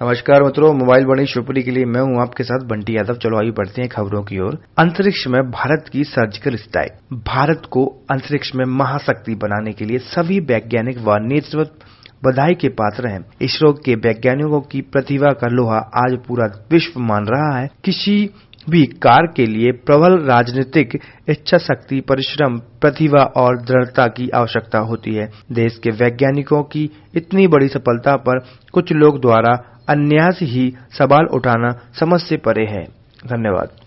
नमस्कार मित्रों, मोबाइल बड़ी शिवपुरी के लिए मैं हूं आपके साथ बंटी यादव। चलो आइए बढ़ते हैं खबरों की ओर। अंतरिक्ष में भारत की सर्जिकल स्ट्राइक। भारत को अंतरिक्ष में महाशक्ति बनाने के लिए सभी वैज्ञानिक व नेतृत्व बधाई के पात्र हैं। इसरो के वैज्ञानिकों की प्रतिभा का लोहा आज पूरा विश्व मान रहा है। किसी भी कार्य के लिए प्रबल राजनीतिक इच्छा शक्ति, परिश्रम, प्रतिभा और दृढ़ता की आवश्यकता होती है। देश के वैज्ञानिकों की इतनी बड़ी सफलता पर कुछ लोग द्वारा अन्याय ही सवाल उठाना समझ से परे है। धन्यवाद।